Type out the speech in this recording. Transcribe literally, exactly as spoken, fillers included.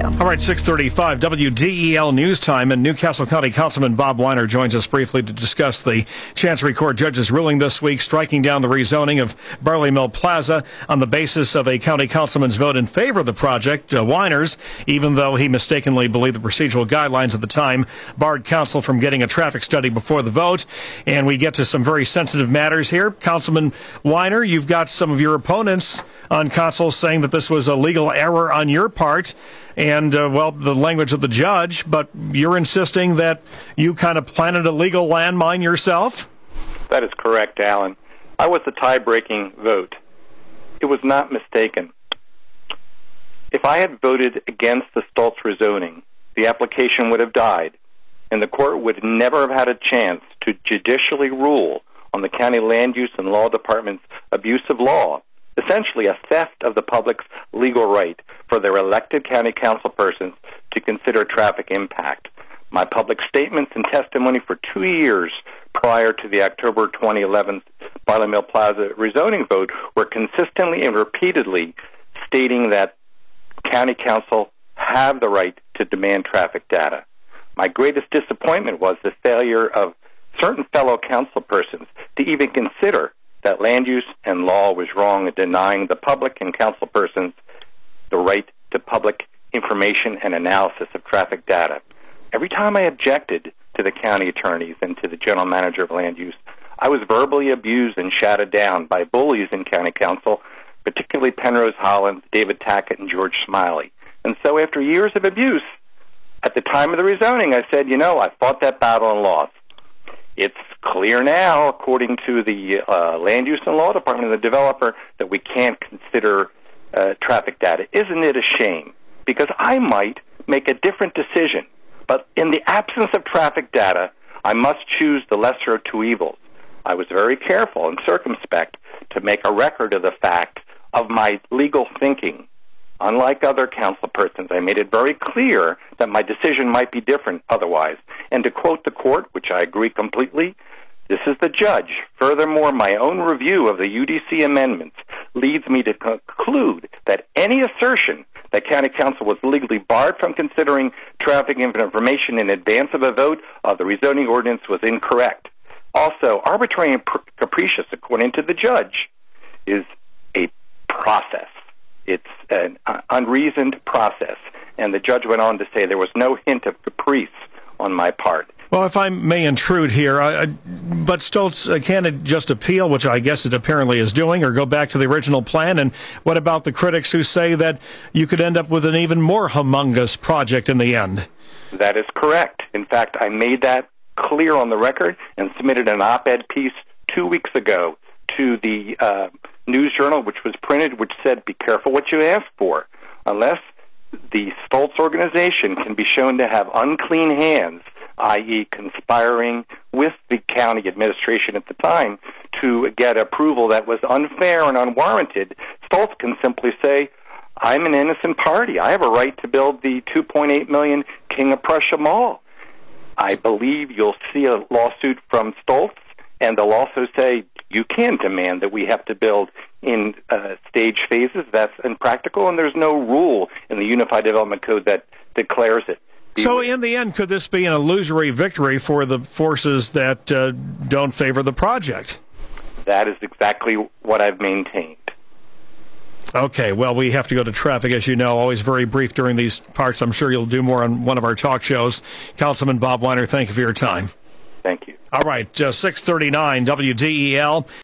All right, six thirty-five, W D E L News Time, and Newcastle County Councilman Bob Weiner joins us briefly to discuss the Chancery Court judge's ruling this week, striking down the rezoning of Barley Mill Plaza on the basis of a county councilman's vote in favor of the project. Uh, Weiner's, even though he mistakenly believed the procedural guidelines at the time, barred council from getting a traffic study before the vote. And we get to some very sensitive matters here. Councilman Weiner, you've got some of your opponents on council saying that this was a legal error on your part, and, uh, well, the language of the judge, but you're insisting that you kind of planted a legal landmine yourself? That is correct, Alan. I was the tie-breaking vote. It was not mistaken. If I had voted against the Stoltz rezoning, the application would have died, and the court would never have had a chance to judicially rule on the county land use and law department's abuse of law, essentially a theft of the public's legal right for their elected county council persons to consider traffic impact. My public statements and testimony for two years prior to the October twenty eleven Barley Mill Plaza rezoning vote were consistently and repeatedly stating that county council have the right to demand traffic data. My greatest disappointment was the failure of certain fellow council persons to even consider that land use and law was wrong in denying the public and council persons the right to public information and analysis of traffic data. Every time I objected to the county attorneys and to the general manager of land use, I was verbally abused and shouted down by bullies in county council, particularly Penrose Hollins, David Tackett, and George Smiley. And so after years of abuse, at the time of the rezoning, I said, you know, I fought that battle and lost. It's clear now, according to the uh, Land Use and Law Department and the developer, that we can't consider uh, traffic data. Isn't it a shame? Because I might make a different decision, but in the absence of traffic data, I must choose the lesser of two evils. I was very careful and circumspect to make a record of the fact of my legal thinking. Unlike other council persons, I made it very clear that my decision might be different otherwise. And to quote the court, which I agree completely, this is the judge. Furthermore, my own review of the U D C amendments leads me to conclude that any assertion that county council was legally barred from considering traffic information in advance of a vote of the rezoning ordinance was incorrect. Also, arbitrary and capricious, according to the judge, is a process. It's an uh, unreasoned process. And the judge went on to say there was no hint of caprice on my part. Well, if I may intrude here, I, I, but Stoltz, uh, can it just appeal, which I guess it apparently is doing, or go back to the original plan? And what about the critics who say that you could end up with an even more humongous project in the end? That is correct. In fact, I made that clear on the record and submitted an op-ed piece two weeks ago to the uh, News Journal, which was printed, which said, be careful what you ask for. Unless the Stoltz organization can be shown to have unclean hands, that is conspiring with the county administration at the time to get approval that was unfair and unwarranted, Stoltz can simply say, I'm an innocent party. I have a right to build the two point eight million dollars King of Prussia Mall. I believe you'll see a lawsuit from Stoltz, and they'll also say, you can demand that we have to build in uh, stage phases. That's impractical, and there's no rule in the Unified Development Code that declares it. So in the end, could this be an illusory victory for the forces that uh, don't favor the project? That is exactly what I've maintained. Okay, well, we have to go to traffic, as you know, always very brief during these parts. I'm sure you'll do more on one of our talk shows. Councilman Bob Weiner, thank you for your time. Thank you. All right, uh, six thirty-nine W D E L.